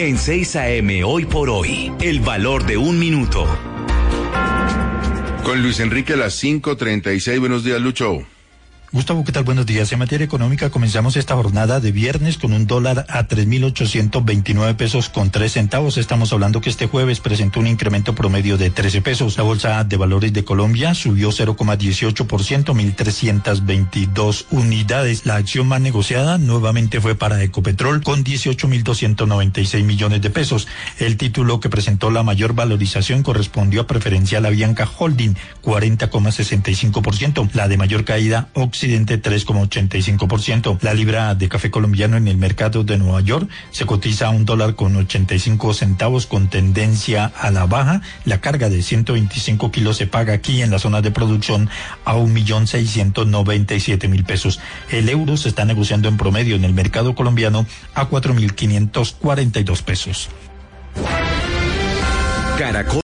En 6 AM Hoy por Hoy, el valor de un minuto. Con Luis Enrique a las 5:36. Buenos días, Lucho. Gustavo, ¿qué tal? Buenos días. En materia económica comenzamos esta jornada de viernes con un dólar a 3.829 pesos con 3 centavos. Estamos hablando que este jueves presentó un incremento promedio de 13 pesos. La Bolsa de Valores de Colombia subió 0,18%, 1.322 unidades. La acción más negociada nuevamente fue para Ecopetrol con 18.296 millones de pesos. El título que presentó la mayor valorización correspondió a Preferencial Avianca Holding, 40,65%. La de mayor caída, Occidente, 3,85%. La libra de café colombiano en el mercado de Nueva York se cotiza a $1.85 con tendencia a la baja. La carga de 125 kilos se paga aquí en la zona de producción a 1.697.000 pesos. El euro se está negociando en promedio en el mercado colombiano a 4.542 pesos. Caracol